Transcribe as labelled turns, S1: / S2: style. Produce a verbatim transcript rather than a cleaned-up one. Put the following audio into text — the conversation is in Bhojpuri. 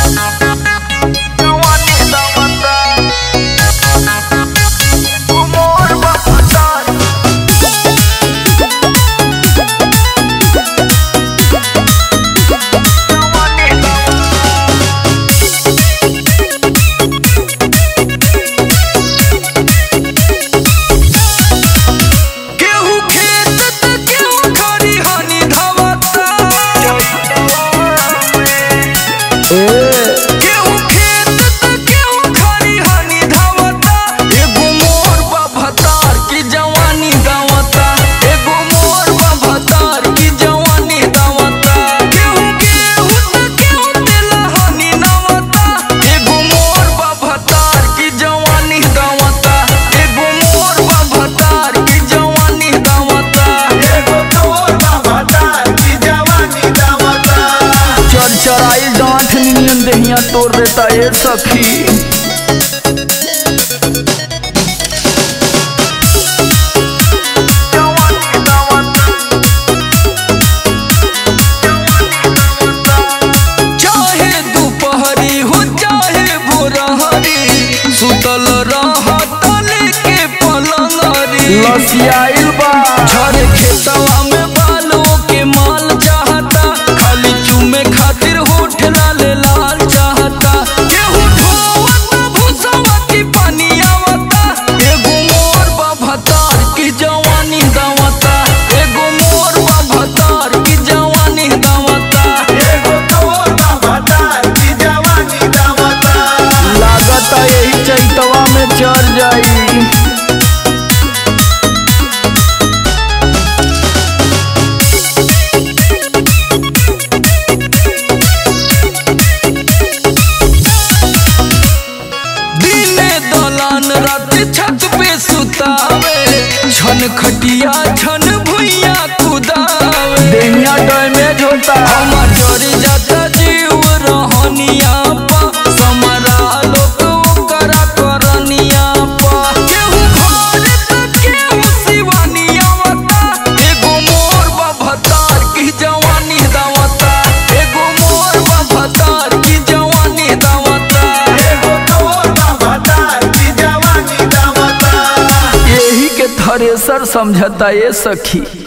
S1: चराई डांठ नियन दहिया तोड़ देता ए सखी।
S2: चाहे दोपहरी हो चाहे भोरहरी सुतल रहत लेके पलंगरी
S1: लसियाइल बा
S2: झरे खेतवा में बालों के माल चाहता खाली चूमे खातिर होठ लाल लाल चाहता केहू ढोवता भूसवा की पानी आवता एगो मोर बा भतार की जवानी दावता एगो मोर बा भतार की जवानी दावता
S3: एगो तोर बा भतार की जवानी दावता।
S1: लागता यही चैतवा में चल जाई।
S2: रात छत पे सुतावे छन खटिया छन भुइया कुदावे
S1: दहिया डैमेज होता
S2: हमार जरी जाता जीव रहनिया पा समरा लोक ओकरा करनिया पा केहू घर त केहू सिवानिया वता एगो मोर बा भतार की जवानी दावता एगो मोर बा भतार की जवानी दावता
S3: एगो तोर बा भतार की जवानी दावता।
S1: यही के थ्रेसर समझता ए सखी।